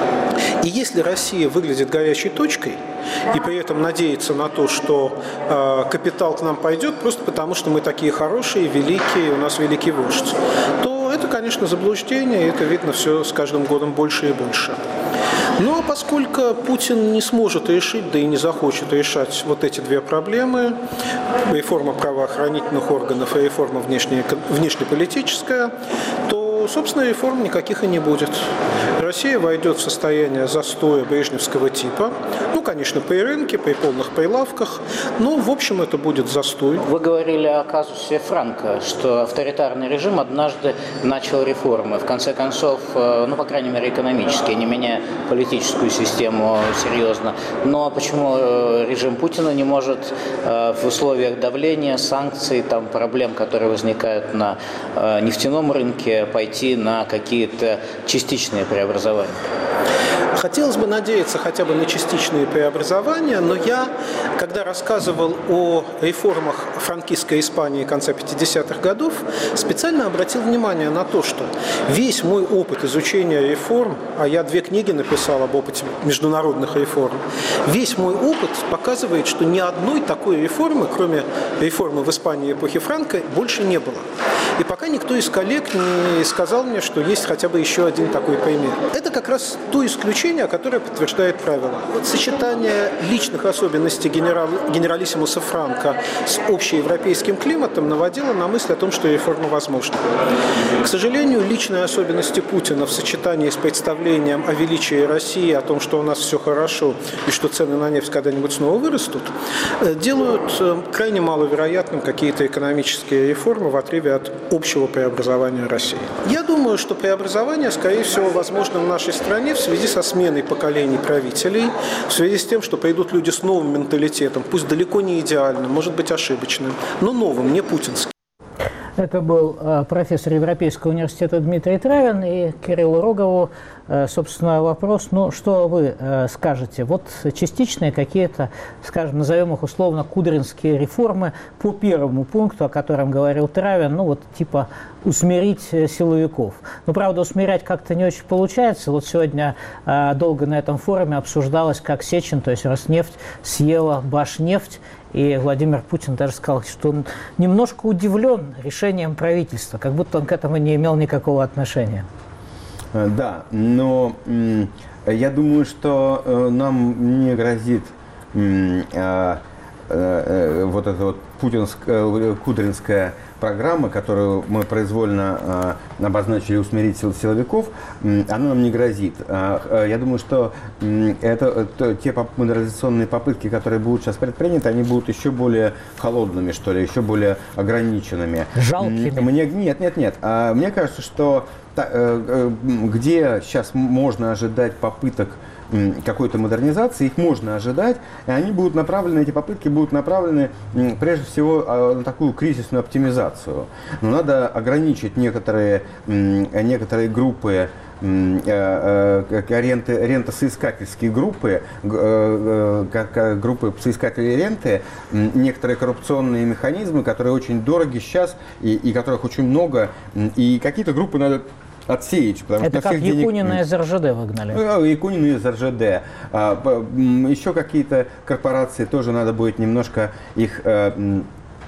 И если Россия выглядит горячей точкой и при этом надеется на то, что э, капитал к нам пойдет просто потому, что мы такие хорошие, великие, у нас великий вождь, то это, конечно, заблуждение, и это видно все с каждым годом больше и больше. Ну а поскольку Путин не сможет решить, да и не захочет решать вот эти две проблемы, реформа правоохранительных органов и реформа внешне, внешнеполитическая, то, собственно, реформ никаких и не будет. Россия войдет в состояние застоя брежневского типа. Ну, конечно, при рынке, при полных прилавках, но, в общем, это будет застой. Вы говорили о казусе Франко, что авторитарный режим однажды начал реформы. В конце концов, ну, по крайней мере, экономически, не меняя политическую систему серьезно. Но почему режим Путина не может в условиях давления, санкций, там, проблем, которые возникают на нефтяном рынке, пойти на какие-то частичные преобразования? Хотелось бы надеяться хотя бы на частичные преобразования, но я, когда рассказывал о реформах франкистской Испании конца пятидесятых годов, специально обратил внимание на то, что весь мой опыт изучения реформ, а я две книги написал об опыте международных реформ, весь мой опыт показывает, что ни одной такой реформы, кроме реформы в Испании эпохи Франко, больше не было. И пока никто из коллег не сказал мне, что есть хотя бы еще один такой пример. Это как раз то исключение, которое подтверждает правило. Вот сочетание личных особенностей генерал, генералиссимуса Франко с общеевропейским климатом наводило на мысль о том, что реформа возможна. К сожалению, личные особенности Путина в сочетании с представлением о величии России, о том, что у нас все хорошо и что цены на нефть когда-нибудь снова вырастут, делают крайне маловероятным какие-то экономические реформы в отрыве от общего преобразования России. Я думаю, что преобразование, скорее всего, возможно в нашей стране в связи со сменой поколений правителей, в связи с тем, что придут люди с новым менталитетом, пусть далеко не идеальным, может быть ошибочным, но новым, не путинским. Это был профессор Европейского университета Дмитрий Травин, и Кириллу Рогову, собственно, вопрос, ну, что вы скажете? Вот частичные какие-то, скажем, назовем их условно кудринские реформы по первому пункту, о котором говорил Травин, ну, вот типа усмирить силовиков. Но, правда, усмирять как-то не очень получается. Вот сегодня долго на этом форуме обсуждалось, как Сечин, то есть Роснефть, съела Башнефть. И Владимир Путин даже сказал, что он немножко удивлен решением правительства, как будто он к этому не имел никакого отношения. Да, но я думаю, что нам не грозит вот эта вот путинская, кудринская программа, которую мы произвольно э, обозначили усмирить сил силовиков, э, она нам не грозит. Э, я думаю, что э, это, э, те поп- модернизационные попытки, которые будут сейчас предприняты, они будут еще более холодными, что ли, еще более ограниченными. Жалкими. Мне, нет, нет, нет. А, мне кажется, что та, э, э, где сейчас можно ожидать попыток какой-то модернизации, их можно ожидать, и они будут направлены, эти попытки будут направлены прежде всего на такую кризисную оптимизацию. Но надо ограничить некоторые, некоторые группы, ренты, рентосоискательские группы, как группы соискателей ренты, некоторые коррупционные механизмы, которые очень дороги сейчас и, и которых очень много, и какие-то группы надо отсеять. Это как Якунина денег... из эр жэ дэ выгнали. Якунина из эр жэ дэ. А, еще какие-то корпорации тоже надо будет немножко их э,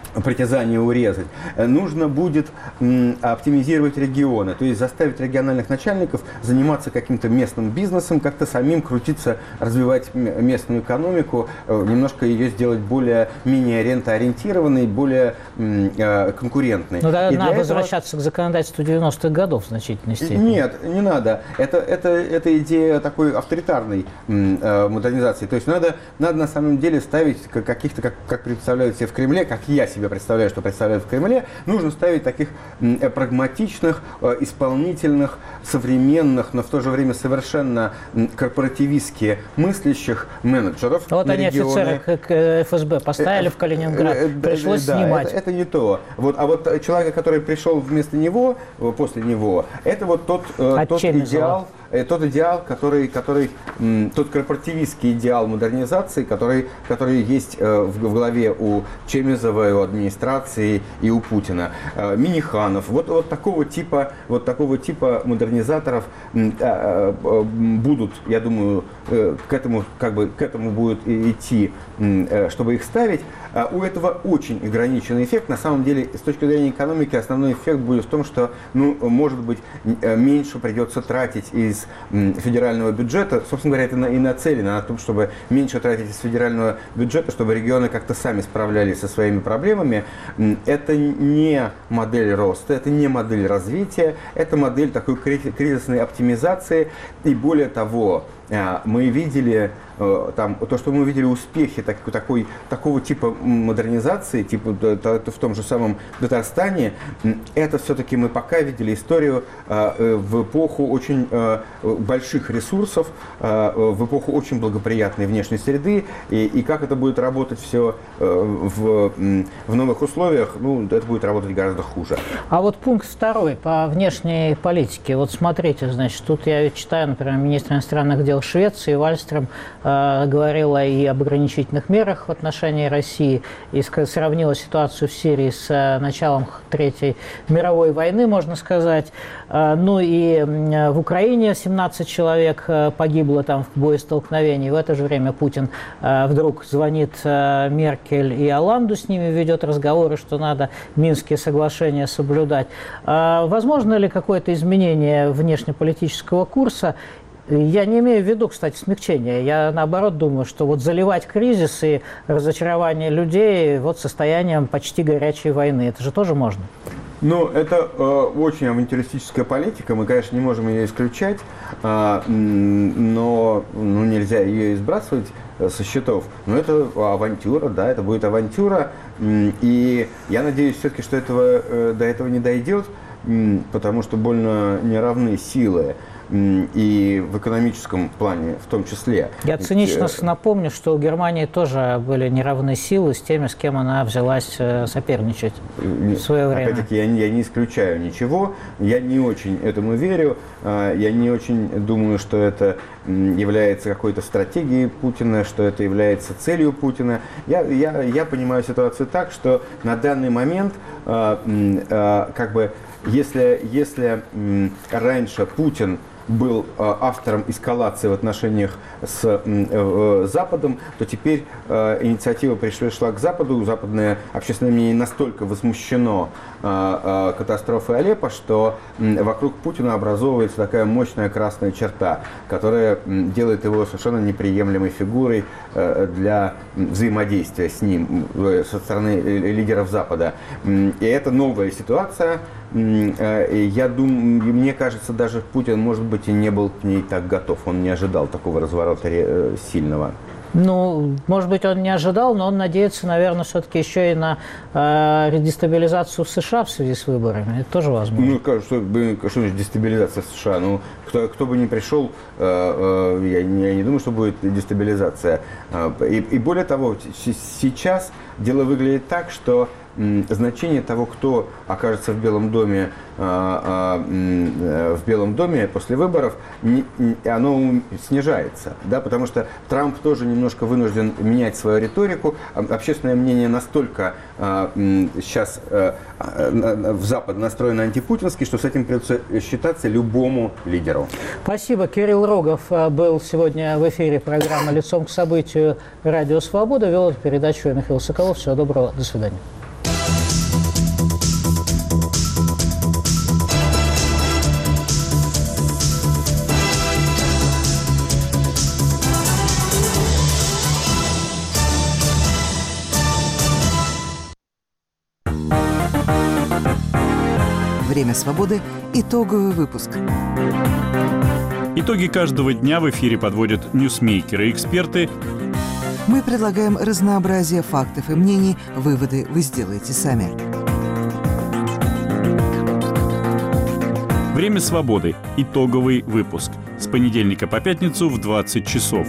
притязание урезать. Нужно будет м, оптимизировать регионы, то есть заставить региональных начальников заниматься каким-то местным бизнесом, как-то самим крутиться, развивать местную экономику, э, немножко ее сделать более, менее рентоориентированной, более м, э, конкурентной. Ну, да, надо этого... возвращаться к законодательству девяностых годов в значительной степени. Нет, не надо. Это, это, это идея такой авторитарной м, э, модернизации. То есть надо, надо на самом деле ставить каких-то, как, как представляют себе в Кремле, как я себе представляю, что представляют в Кремле, нужно ставить таких м, прагматичных, э, исполнительных, современных, но в то же время совершенно м, корпоративистски мыслящих менеджеров. Вот на они регионы. офицеры к эф эс бэ поставили в Калининград, Э, э, пришлось да, снимать. Это, это не то. Вот, а вот человек, который пришел вместо него, после него, это вот тот, э, тот идеал, э, тот идеал, который, который м, тот корпоративистский идеал модернизации, который, который есть э, в, в голове у Чемизова, и у администрации и у Путина. Э, Миниханов, вот, вот такого типа, вот такого типа модернизаторов м, э, э, будут, я думаю, э, к этому как бы к этому будет идти, э, чтобы их ставить. А у этого очень ограниченный эффект. На самом деле, с точки зрения экономики, основной эффект будет в том, что, ну, может быть, меньше придется тратить из федерального бюджета. Собственно говоря, это и нацелено на том, чтобы меньше тратить из федерального бюджета, чтобы регионы как-то сами справлялись со своими проблемами. Это не модель роста, это не модель развития, это модель такой кризисной оптимизации. И более того, мы видели там, то, что мы видели успехи так, такой, такого типа модернизации, типа в том же самом Татарстане, это все-таки мы пока видели историю в эпоху очень больших ресурсов, в эпоху очень благоприятной внешней среды, и, и как это будет работать все в, в новых условиях, ну, это будет работать гораздо хуже. А вот пункт второй по внешней политике. Вот смотрите, значит, тут я читаю, например, министр иностранных дел Швеции Вальстрем э, говорила и об ограничительных мерах в отношении России, и сравнила ситуацию в Сирии с э, началом Третьей мировой войны, можно сказать. Э, ну и э, в Украине семнадцать человек э, погибло там в боестолкновении. В это же время Путин э, вдруг звонит э, Меркель и Оланду, с ними ведет разговоры, что надо Минские соглашения соблюдать. Э, возможно ли какое-то изменение внешнеполитического курса? Я не имею в виду, кстати, смягчения. Я, наоборот, думаю, что вот заливать кризис и разочарование людей вот состоянием почти горячей войны, это же тоже можно. Ну, это э, очень авантюристическая политика, мы, конечно, не можем ее исключать, э, но ну, нельзя ее и сбрасывать со счетов. Но это авантюра, да, это будет авантюра, и я надеюсь все-таки, что этого, э, до этого не дойдет, потому что больно неравны силы. И в экономическом плане в том числе. Я цинично напомню, что у Германии тоже были неравные силы с теми, с кем она взялась соперничать в свое время. Опять-таки, я, я не исключаю ничего, я не очень этому верю, я не очень думаю, что это является какой-то стратегией Путина, что это является целью Путина. Я, я, я понимаю ситуацию так, что на данный момент как бы если, если раньше Путин был автором эскалации в отношениях с э, Западом, то теперь э, инициатива пришла к Западу. Западное общественное мнение настолько возмущено э, э, катастрофой Алеппо, что э, вокруг Путина образовывается такая мощная красная черта, которая э, делает его совершенно неприемлемой фигурой э, для взаимодействия с ним э, со стороны лидеров Запада. И это новая ситуация. Я думаю, мне кажется, даже Путин, может быть, и не был к ней так готов. Он не ожидал такого разворота сильного. Ну, может быть, он не ожидал, но он надеется, наверное, все-таки еще и на э, дестабилизацию в США в связи с выборами. Это тоже возможно. Ну, что, что значит дестабилизация в США? Ну, кто, кто бы ни пришел, э, э, я, я не думаю, что будет дестабилизация. И, и более того, сейчас дело выглядит так, что значение того, кто окажется в Белом доме, в Белом доме после выборов, оно снижается, да, потому что Трамп тоже немножко вынужден менять свою риторику. Общественное мнение настолько сейчас в Запад настроено антипутински, что с этим придется считаться любому лидеру. Спасибо. Кирилл Рогов был сегодня в эфире программы «Лицом к событию» Радио Свобода. Вел эту передачу Михаил Соколов. Всего доброго. До свидания. «Время свободы». Итоговый выпуск. Итоги каждого дня в эфире подводят ньюсмейкеры и эксперты. Мы предлагаем разнообразие фактов и мнений. Выводы вы сделаете сами. «Время свободы». Итоговый выпуск. С понедельника по пятницу в двадцать часов.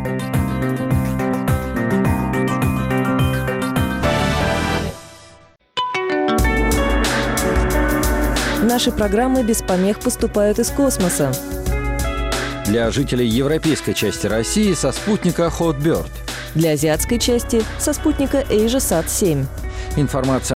Наши программы без помех поступают из космоса. Для жителей европейской части России со спутника Hotbird. Для азиатской части со спутника AsiaSat семь. Информация